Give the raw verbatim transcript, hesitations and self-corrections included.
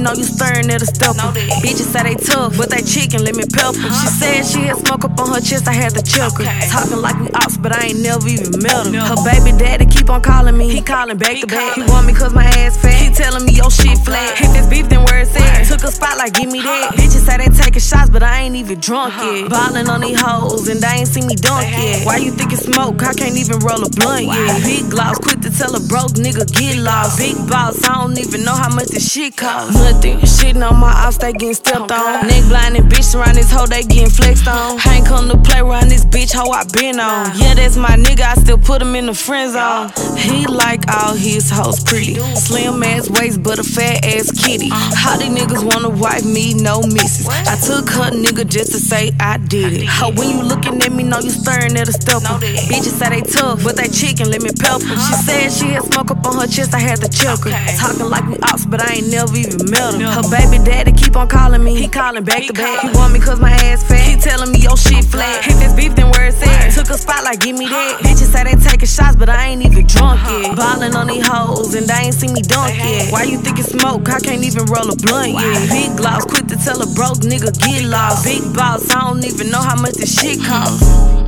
know you stirring at a stepper. Bitches say they tough, but they chicken, let me pepper. She said she had smoke up on her chest, I had to check her. Talking like we ops, but I ain't never even met her. Her baby daddy keep on calling me, he calling back to back. He want me cause my ass fat, he telling me your shit flat. If it's beef, then where it's at? Took a spot like give me that. Bitches say they taking shots, but I ain't even drunk yet. Ballin' on these hoes, and they ain't seen me dunk yet. Why you think it's smoke? I can't even roll a blunt yet. Big gloss, quick to tell a broke nigga get lost. Big boss, I don't even know how much this shit cost. Nothing, shitting on my ops, they getting stepped on. Neck blinding bitch around this hoe, they getting flexed on. I ain't come to play around this bitch, hoe I been on. Yeah, that's my nigga, I still put him in the friend zone. He like all his hoes pretty. Slim ass waist, but a fat ass kitty. How these niggas wanna wife me, no misses. I took her nigga just to say I did it. How when you looking at me, know you stirring at a stepper. Bitches say they tough, but they chicken, let me pepper. She said she had smoke up on her chest, I had to check her. Talking like we ops, but I ain't never even met her. Her baby daddy keep on calling me, he calling back to back. He want me cause my ass fat, he telling me your shit flat. If it's beef, then where it's at? Took a spot like give me that. Bitches say they taking shots, but I ain't even drunk yet. Ballin' on these hoes, and they ain't seen me dunk yet. Why you think it's smoke? I can't even roll a blunt yet. Big gloss, quick to tell a broke nigga get lost. Big boss, I don't even know how much this shit cost.